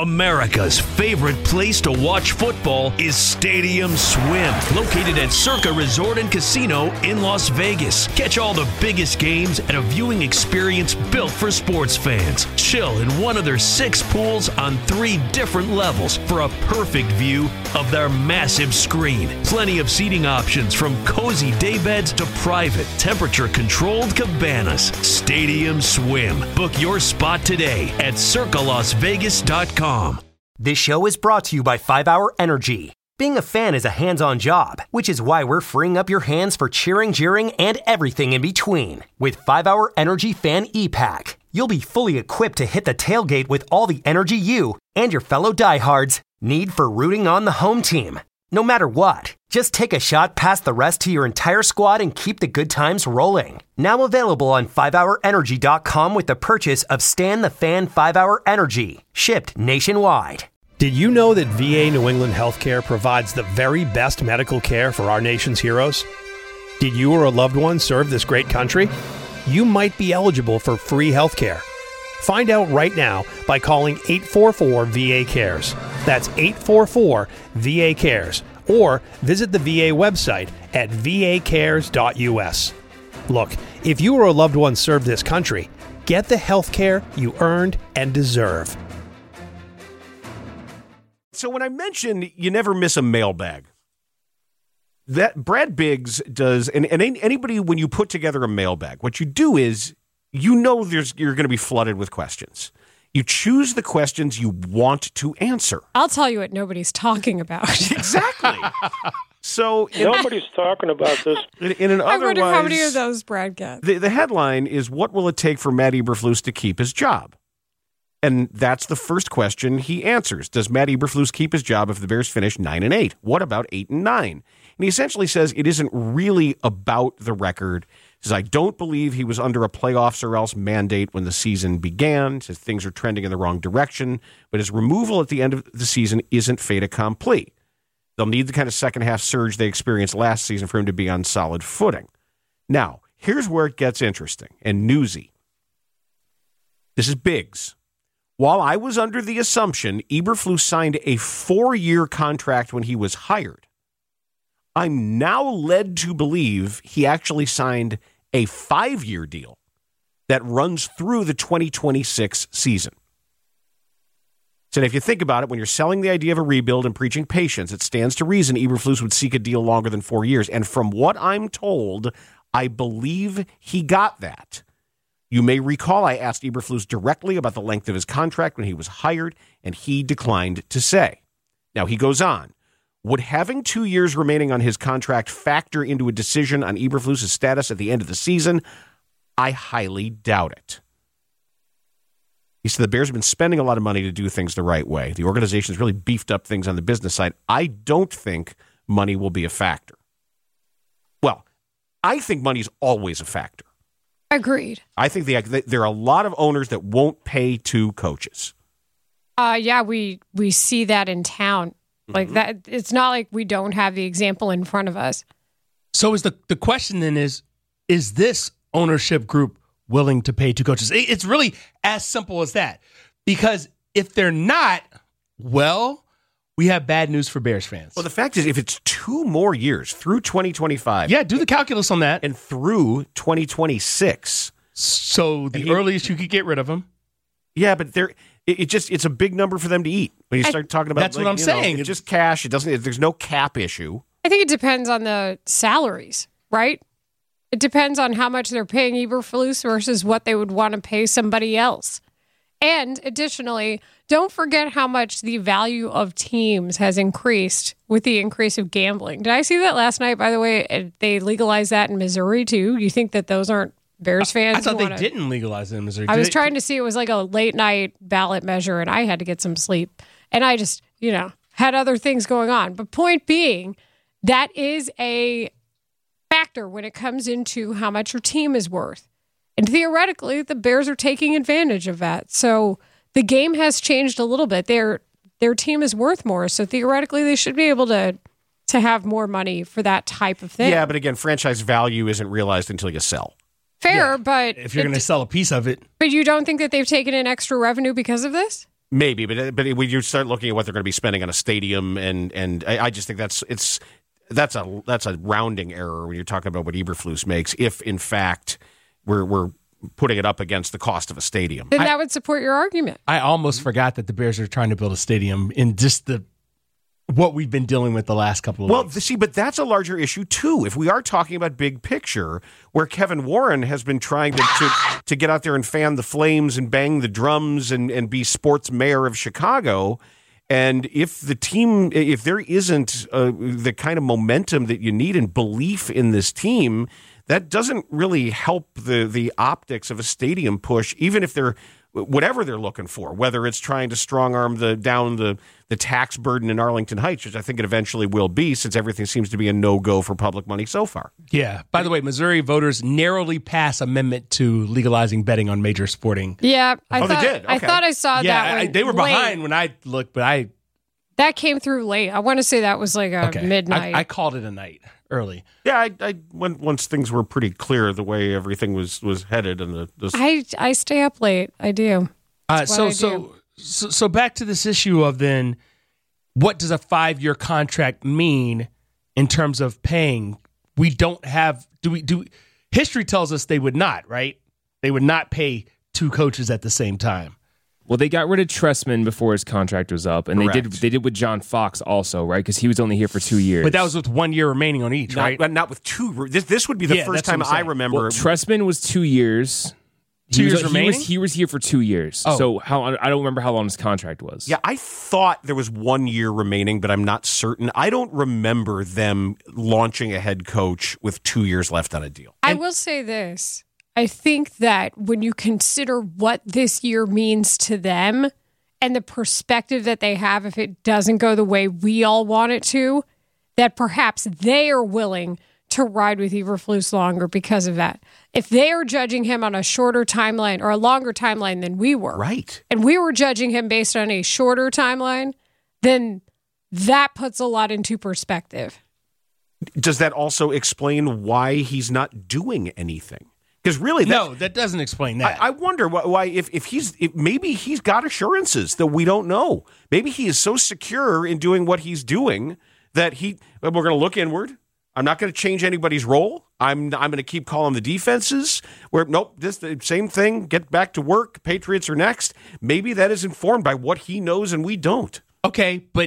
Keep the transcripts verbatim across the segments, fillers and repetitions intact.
America's favorite place to watch football is Stadium Swim, located at Circa Resort and Casino in Las Vegas. Catch all the biggest games at a viewing experience built for sports fans. Chill in one of their six pools on three different levels for a perfect view of their massive screen. Plenty of seating options from cozy daybeds to private, temperature-controlled cabanas. Stadium Swim. Book your spot today at circa las vegas dot com. This show is brought to you by five hour Energy. Being a fan is a hands-on job, which is why we're freeing up your hands for cheering, jeering, and everything in between. With five hour Energy Fan E-Pack, you'll be fully equipped to hit the tailgate with all the energy you and your fellow diehards need for rooting on the home team. No matter what, just take a shot past the rest to your entire squad and keep the good times rolling. Now available on five hour energy dot com with the purchase of Stan the Fan five hour Energy, shipped nationwide. Did you know that V A New England Healthcare provides the very best medical care for our nation's heroes? Did you or a loved one serve this great country? You might be eligible for free healthcare. Find out right now by calling eight four four V A cares. That's eight four four V A cares. Or visit the V A website at v a cares dot u s. Look, if you or a loved one served this country, get the health care you earned and deserve. So when I mentioned you never miss a mailbag, that Brad Biggs does, and, and anybody, when you put together a mailbag, what you do is you know there's you're going to be flooded with questions. You choose the questions you want to answer. I'll tell you what nobody's talking about. Exactly. So nobody's talking about this. In, in an I otherwise, wonder how many of those Brad gets. The, the headline is, what will it take for Matt Eberflus to keep his job? And that's the first question he answers. Does Matt Eberflus keep his job if the Bears finish nine and eight? What about eight and nine? And he essentially says it isn't really about the record. He says, I don't believe he was under a playoffs or else mandate when the season began. He says things are trending in the wrong direction, but his removal at the end of the season isn't fait accompli. They'll need the kind of second half surge they experienced last season for him to be on solid footing. Now, here's where it gets interesting and newsy. This is Biggs. While I was under the assumption Eberflus signed a four-year contract when he was hired, I'm now led to believe he actually signed a five-year deal that runs through the twenty twenty-six season. So if you think about it, when you're selling the idea of a rebuild and preaching patience, it stands to reason Eberflus would seek a deal longer than four years. And from what I'm told, I believe he got that. You may recall I asked Eberflus directly about the length of his contract when he was hired, and he declined to say. Now, he goes on. Would having two years remaining on his contract factor into a decision on Eberflus' status at the end of the season? I highly doubt it. He said the Bears have been spending a lot of money to do things the right way. The organization's really beefed up things on the business side. I don't think money will be a factor. Well, I think money's always a factor. Agreed. I think the, there are a lot of owners that won't pay to coaches. Uh, yeah, we we see that in town. Like mm-hmm. that, it's not like we don't have the example in front of us. So is the the question then is, is this ownership group willing to pay two coaches? It's really as simple as that. Because if they're not, well, we have bad news for Bears fans. Well, the fact is, if it's two more years through twenty twenty-five. Yeah, do the calculus on that. And through twenty twenty-six. So the he, earliest you could get rid of them. Yeah, but they're, it, it just it's a big number for them to eat. When you start I, talking about That's like, what I'm saying. Know, it's just cash. It doesn't. There's no cap issue. I think it depends on the salaries, right? It depends on how much they're paying Eberflus versus what they would want to pay somebody else. And additionally, don't forget how much the value of teams has increased with the increase of gambling. Did I see that last night, by the way? They legalized that in Missouri, too. You think that those aren't Bears fans? I thought they wanna... didn't legalize it in Missouri. I Did was they... trying to see. It was like a late-night ballot measure, and I had to get some sleep. And I just, you know, had other things going on. But point being, that is a factor when it comes into how much your team is worth. And theoretically, the Bears are taking advantage of that. So the game has changed a little bit. Their their team is worth more. So theoretically, they should be able to to have more money for that type of thing. Yeah, but again, franchise value isn't realized until you sell. Fair, yeah. but if you're going to sell a piece of it. But you don't think that they've taken in extra revenue because of this? Maybe, but but when you start looking at what they're going to be spending on a stadium, and and I, I just think that's it's that's a that's a rounding error when you're talking about what Eberflus makes. If in fact we're we're putting it up against the cost of a stadium, then I, that would support your argument. I almost forgot that the Bears are trying to build a stadium in just the what we've been dealing with the last couple of well, weeks. see, but that's a larger issue too. If we are talking about big picture, where Kevin Warren has been trying to to, to get out there and fan the flames and bang the drums and, and be sports mayor of Chicago, and if the team, if there isn't uh, the kind of momentum that you need and belief in this team, that doesn't really help the the optics of a stadium push, even if they're whatever they're looking for, whether it's trying to strong arm the down the, the tax burden in Arlington Heights, which I think it eventually will be, since everything seems to be a no-go for public money so far. Yeah. By the way, Missouri voters narrowly passed amendment to legalizing betting on major sporting. Yeah, I Oh, they thought did? I Okay. thought I saw Yeah, that. I, one they were late. behind when I looked, but I That came through late. I want to say that was like a okay. midnight. I, I called it a night early. Yeah, I, I when, once things were pretty clear the way everything was, was headed, and the, the I I stay up late. I do. Uh, That's so, what I so do. so so back to this issue of then, what does a five-year contract mean in terms of paying? We don't have. Do we do? History tells us they would not. Right? They would not pay two coaches at the same time. Well, they got rid of Tressman before his contract was up, and Correct. they did they did with John Fox also, right? Because he was only here for two years. But that was with one year remaining on each, not, right? but not with two. This, this would be the Yeah, first that's what time I'm I saying. remember. well, Tressman was two years. Two he was, years he remaining? Was, he was here for two years. Oh. So how I don't remember how long his contract was. Yeah, I thought there was one year remaining, but I'm not certain. I don't remember them launching a head coach with two years left on a deal. I will say this. I think that when you consider what this year means to them and the perspective that they have if it doesn't go the way we all want it to, that perhaps they are willing to ride with Eberflus longer because of that. If they are judging him on a shorter timeline or a longer timeline than we were, Right. and we were judging him based on a shorter timeline, then that puts a lot into perspective. Does that also explain why he's not doing anything? Because really, that's, No, that doesn't explain that. I, I wonder why, why if, if he's if maybe he's got assurances that we don't know. Maybe he is so secure in doing what he's doing that he we're going to look inward. I'm not going to change anybody's role. I'm I'm going to keep calling the defenses. Where nope, this the same thing. Get back to work. Patriots are next. Maybe that is informed by what he knows and we don't. Okay, but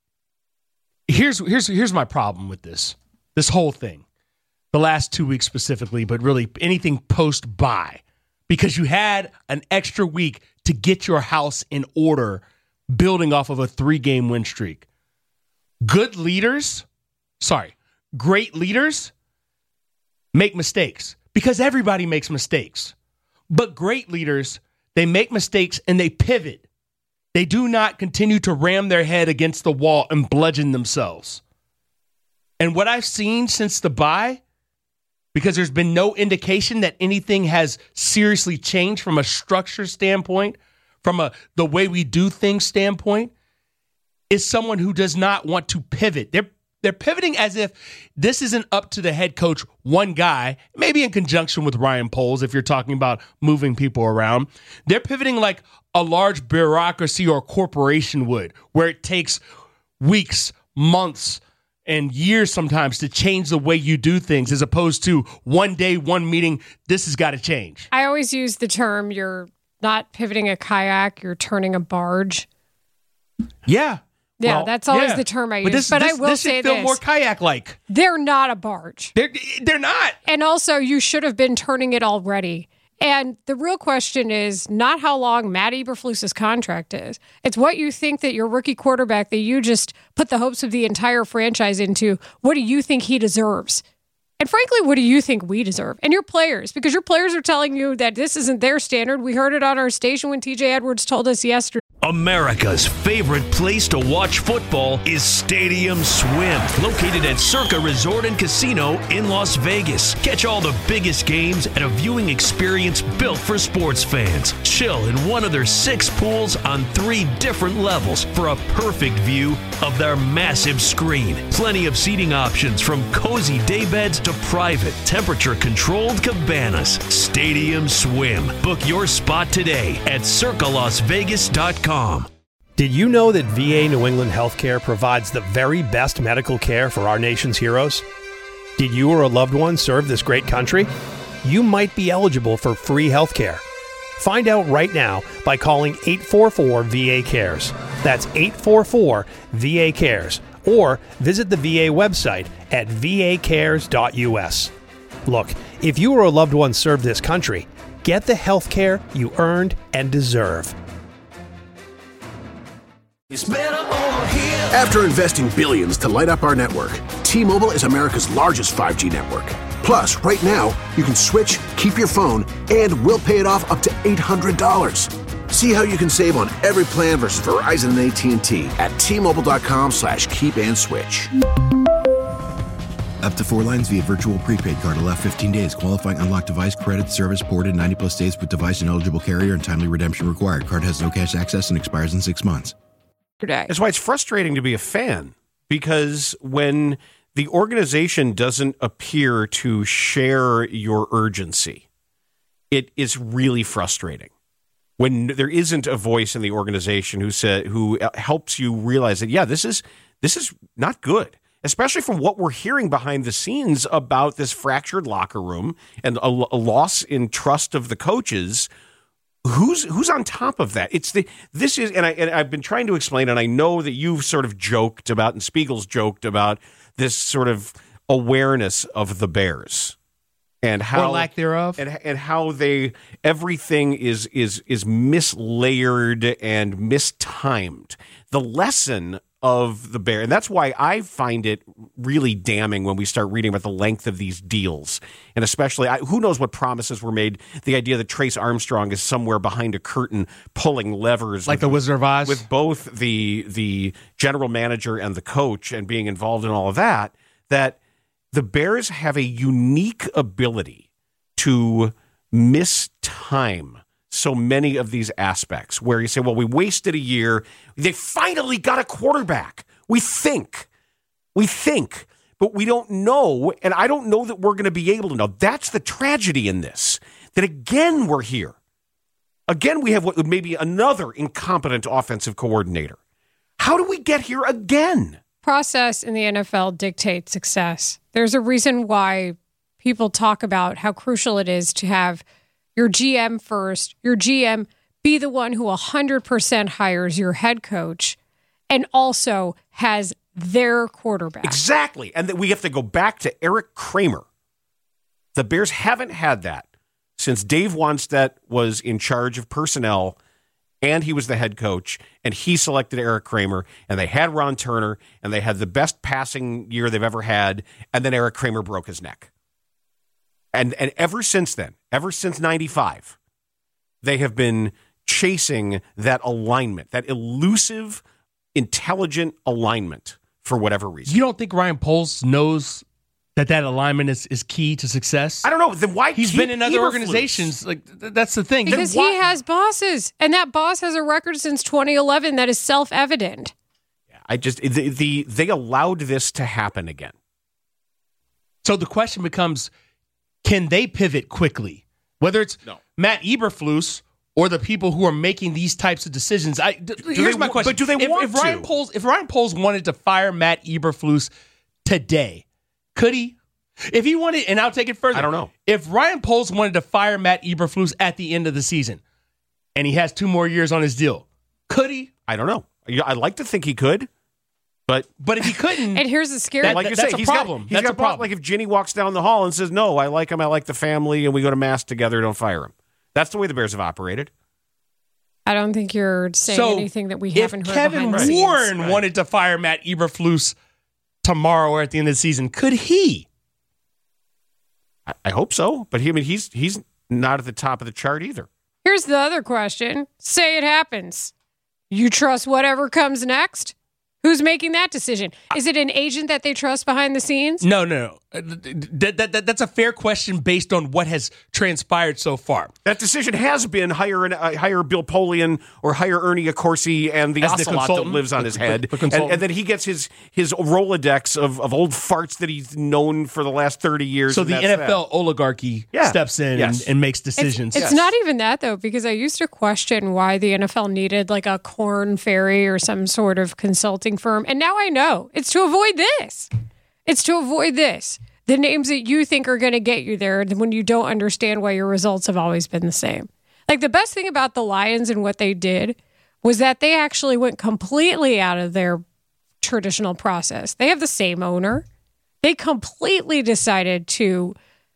here's here's here's my problem with this. This whole thing. The last two weeks specifically, but really anything post bye. Because you had an extra week to get your house in order, building off of a three-game win streak. Good leaders, sorry, great leaders make mistakes because everybody makes mistakes. But great leaders, they make mistakes and they pivot. They do not continue to ram their head against the wall and bludgeon themselves. And what I've seen since the bye, because there's been no indication that anything has seriously changed from a structure standpoint, from a the way we do things standpoint, is someone who does not want to pivot. They're they're pivoting as if this isn't up to the head coach, one guy, maybe in conjunction with Ryan Poles, if you're talking about moving people around. They're pivoting like a large bureaucracy or corporation would, where it takes weeks, months, and years sometimes to change the way you do things, as opposed to one day, one meeting, this has got to change. I always use the term, you're not pivoting a kayak, you're turning a barge. Yeah. Yeah, Well, that's always yeah. the term I But use. this, But this, I will this should say feel this. more kayak-like. They're not a barge. They're, they're not. And also, you should have been turning it already. And the real question is not how long Matt Eberflus's contract is. It's what you think that your rookie quarterback that you just put the hopes of the entire franchise into, what do you think he deserves? And frankly, what do you think we deserve? And your players, because your players are telling you that this isn't their standard. We heard it on our station when T J Edwards told us yesterday. America's favorite place to watch football is Stadium Swim, located at Circa Resort and Casino in Las Vegas. Catch all the biggest games at a viewing experience built for sports fans. Chill in one of their six pools on three different levels for a perfect view of their massive screen. Plenty of seating options, from cozy day beds to to private, temperature-controlled cabanas. Stadium Swim. Book your spot today at circa las vegas dot com. Did you know that V A New England Healthcare provides the very best medical care for our nation's heroes? Did you or a loved one serve this great country? You might be eligible for free healthcare. Find out right now by calling eight four four V A cares. That's eight four four V A cares. Or visit the V A website at v a cares dot u s. Look, if you or a loved one served this country, get the health care you earned and deserve. After investing billions to light up our network, T-Mobile is America's largest five G network. Plus, right now, you can switch, keep your phone, and we'll pay it off up to eight hundred dollars. See how you can save on every plan versus Verizon and A T and T at T-Mobile.com slash keep and switch. Up to four lines via virtual prepaid card. Allow fifteen days. Qualifying unlocked device credit service ported ninety plus days with device and eligible carrier and timely redemption required. Card has no cash access and expires in six months. That's why it's frustrating to be a fan, because when the organization doesn't appear to share your urgency, it is really frustrating. When there isn't a voice in the organization who said, who helps you realize that, yeah, this is this is not good, especially from what we're hearing behind the scenes about this fractured locker room and a, a loss in trust of the coaches. Who's who's on top of that? It's the this is and I and I've been trying to explain, and I know that you've sort of joked about, and Spiegel's joked about this sort of awareness of the Bears and how or lack thereof, and and how they everything is is is mislayered and mistimed. The lesson of the Bear, and that's why I find it really damning when we start reading about the length of these deals, and especially I, who knows what promises were made. The idea that Trace Armstrong is somewhere behind a curtain pulling levers, like with, the Wizard of Oz, with both the the general manager and the coach, and being involved in all of that. That the Bears have a unique ability to mistime so many of these aspects where you say, well, we wasted a year. They finally got a quarterback. We think. We think. But we don't know, and I don't know that we're going to be able to know. That's the tragedy in this, that again we're here. Again, we have what maybe another incompetent offensive coordinator. How do we get here again? Process in the N F L dictates success. There's a reason why people talk about how crucial it is to have your G M first, your G M be the one who one hundred percent hires your head coach and also has their quarterback. Exactly. And that we have to go back to Eric Kramer. The Bears haven't had that since Dave Wannstedt was in charge of personnel and he was the head coach, and he selected Eric Kramer, and they had Ron Turner, and they had the best passing year they've ever had, and then Eric Kramer broke his neck. And and ever since then, ever since ninety-five, they have been chasing that alignment, that elusive, intelligent alignment for whatever reason. You don't think Ryan Poles knows that that alignment is, is key to success? I don't know. Then why He's keep been in other Eberflus? organizations. Like th- that's the thing. Because he has bosses, and that boss has a record since twenty eleven that is self-evident. I just the, the they allowed this to happen again. So the question becomes, can they pivot quickly? Whether it's no. Matt Eberflus or the people who are making these types of decisions. I, d- do here's they, my question. But do they if, want if Ryan to? Poles, if Ryan Poles wanted to fire Matt Eberflus today, could he? If he wanted, and I'll take it further. I don't know. If Ryan Poles wanted to fire Matt Eberflus at the end of the season, and he has two more years on his deal, could he? I don't know. I'd like to think he could. But but if he couldn't, and here's the scary, that, like you that's say, a he's problem. Got, he's that's got a problem. Like if Ginny walks down the hall and says, "No, I like him. I like the family, and we go to mass together. Don't fire him." That's the way the Bears have operated. I don't think you're saying so anything that we haven't heard Kevin behind the Warren scenes. Right. wanted to fire Matt Eberflus tomorrow or at the end of the season, could he? I, I hope so, but he, I mean, he's he's not at the top of the chart either. Here's the other question: say it happens. You trust whatever comes next? Who's making that decision? Is it an agent that they trust behind the scenes? No, no, no. That, that, that, that's a fair question based on what has transpired so far. That decision has been hire an, uh, hire Bill Polian or hire Ernie Accorsi and the As the ocelot that lives on the, his the, head. the and, and then he gets his his Rolodex of, of old farts that he's known for the last thirty years. So the N F L that. oligarchy yeah. steps in yes. and, and makes decisions. It's, it's yes. not even that, though, because I used to question why the N F L needed like a Korn Ferry or some sort of consulting firm. And now I know. It's to avoid this. It's to avoid this. The names that you think are going to get you there when you don't understand why your results have always been the same. Like the best thing about the Lions and what they did was that they actually went completely out of their traditional process. They have the same owner. They completely decided to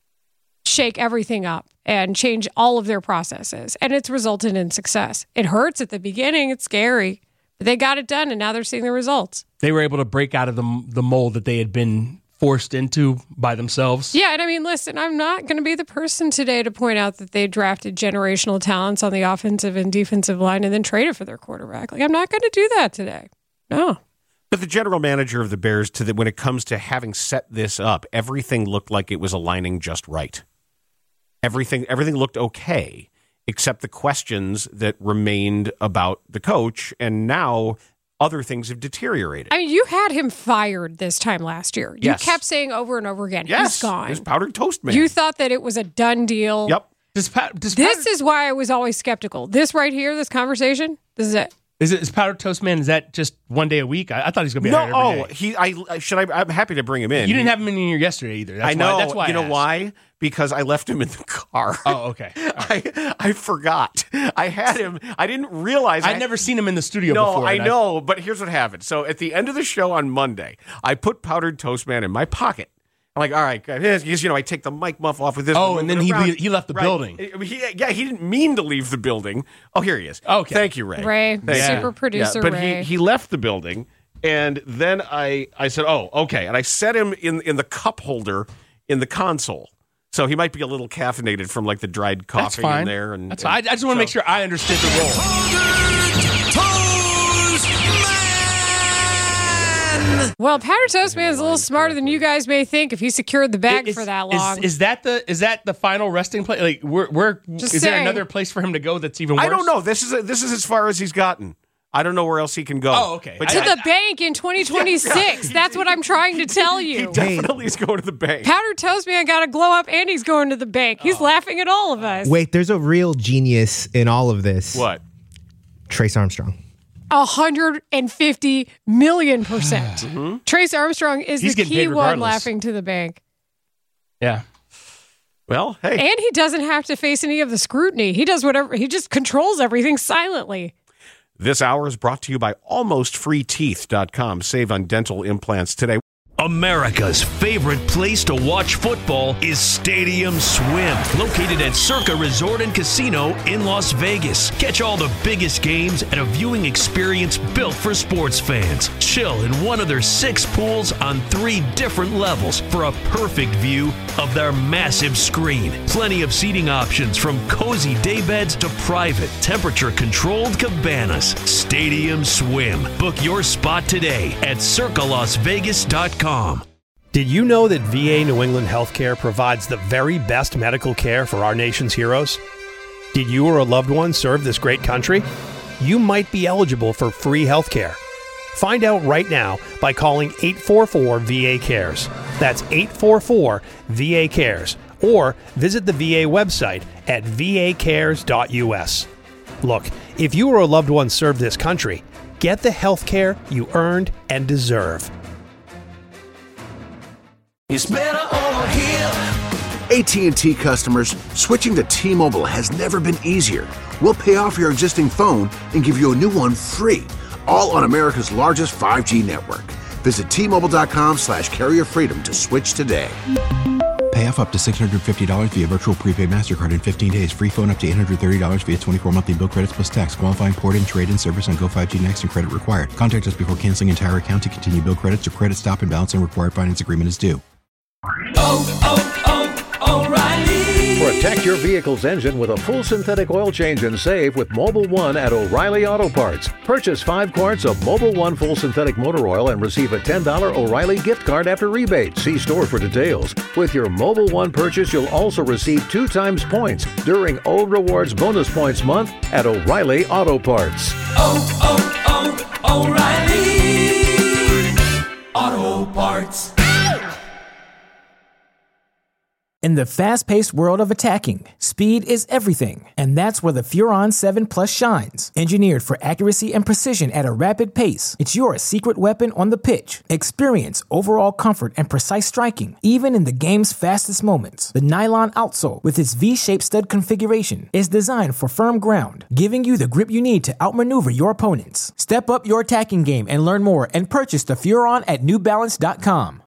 shake everything up and change all of their processes. And it's resulted in success. It hurts at the beginning. It's scary. But they got it done, and now they're seeing the results. They were able to break out of the, the mold that they had been forced into by themselves. Yeah, and I mean, listen, I'm not going to be the person today to point out that they drafted generational talents on the offensive and defensive line and then traded for their quarterback. Like, I'm not going to do that today. No. But the general manager of the Bears, to the, when it comes to having set this up, everything looked like it was aligning just right. Everything, everything looked okay, except the questions that remained about the coach, and now other things have deteriorated. I mean, you had him fired this time last year. You yes. kept saying over and over again, yes. he's gone. He's powdered toast man. You thought that it was a done deal. Yep. Does, does this powder, is why I was always skeptical. This right here, this conversation, this is it. Is it is powdered toast man? Is that just one day a week? I, I thought he was going to be no. hired every Oh, day. he. I should. I, I'm happy to bring him in. You didn't have him in here yesterday either. That's I know. Why, that's why. You I know asked. why? Because I left him in the car. Oh, okay. Right. I I forgot. I had him. I didn't realize. I'd I, never seen him in the studio no, before. No, I know. I, but here's what happened. So at the end of the show on Monday, I put powdered toast man in my pocket. I'm like, all right, because, you know, I take the mic muff off with this. Oh, and then he le- he left the right. building. He, yeah, he didn't mean to leave the building. Oh, here he is. Okay. Thank you, Ray. Ray, Thank super you. producer yeah, but Ray. But he, he left the building, and then I, I said, oh, okay. And I set him in, in the cup holder in the console. So he might be a little caffeinated from, like, the dried coffee That's fine. in there. And, That's and, fine. I just want to so. make sure I understood the role. Well, Powder Toast Man is a little smarter than you guys may think if he secured the bag is, for that long. Is, is that the is that the final resting place? Like, where, where Just is saying. there another place for him to go that's even worse? I don't know. This is a, this is as far as he's gotten. I don't know where else he can go. Oh, okay. But to I, the bank in twenty twenty-six. That's what I'm trying to tell he you. definitely is going to the bank. Powder Toast Man got a glow up and he's going to the bank. He's Oh. laughing at all of us. Wait, there's a real genius in all of this. What? Trace Armstrong. one hundred fifty million percent. mm-hmm. Trace Armstrong is He's the getting key paid one regardless. laughing to the bank. Yeah. Well, hey. And he doesn't have to face any of the scrutiny. He does whatever. He just controls everything silently. This hour is brought to you by almost free teeth dot com. Save on dental implants today. America's favorite place to watch football is Stadium Swim, located at Circa Resort and Casino in Las Vegas. Catch all the biggest games at a viewing experience built for sports fans. Chill in one of their six pools on three different levels for a perfect view of their massive screen. Plenty of seating options from cozy daybeds to private, temperature-controlled cabanas. Stadium Swim. Book your spot today at circa las vegas dot com. Did you know that V A New England Healthcare provides the very best medical care for our nation's heroes? Did you or a loved one serve this great country? You might be eligible for free healthcare. Find out right now by calling eight four four V A cares. That's eight four four V A cares. Or visit the V A website at v a cares dot u s. Look, if you or a loved one served this country, get the healthcare you earned and deserve. It's better over here. A T and T customers, switching to T-Mobile has never been easier. We'll pay off your existing phone and give you a new one free, all on America's largest five G network. Visit T Mobile dot com slash carrier freedom to switch today. Pay off up to six hundred fifty dollars via virtual prepaid MasterCard in fifteen days. Free phone up to eight hundred thirty dollars via twenty-four monthly bill credits plus tax. Qualifying port-in, trade-in service on Go five G Next and credit required. Contact us before canceling entire account to continue bill credits or credit stop and balance and required finance agreement is due. Oh, oh, oh, O'Reilly. For a Protect your vehicle's engine with a full synthetic oil change and save with Mobil one at O'Reilly Auto Parts. Purchase five quarts of Mobil one full synthetic motor oil and receive a ten dollars O'Reilly gift card after rebate. See store for details. With your Mobil one purchase, you'll also receive two times points during O Rewards Bonus Points Month at O'Reilly Auto Parts. Oh, oh, oh, O'Reilly Auto Parts. In the fast-paced world of attacking, speed is everything, and that's where the Furon seven Plus shines. Engineered for accuracy and precision at a rapid pace, it's your secret weapon on the pitch. Experience overall comfort and precise striking, even in the game's fastest moments. The nylon outsole, with its V-shaped stud configuration, is designed for firm ground, giving you the grip you need to outmaneuver your opponents. Step up your attacking game and learn more and purchase the Furon at New Balance dot com.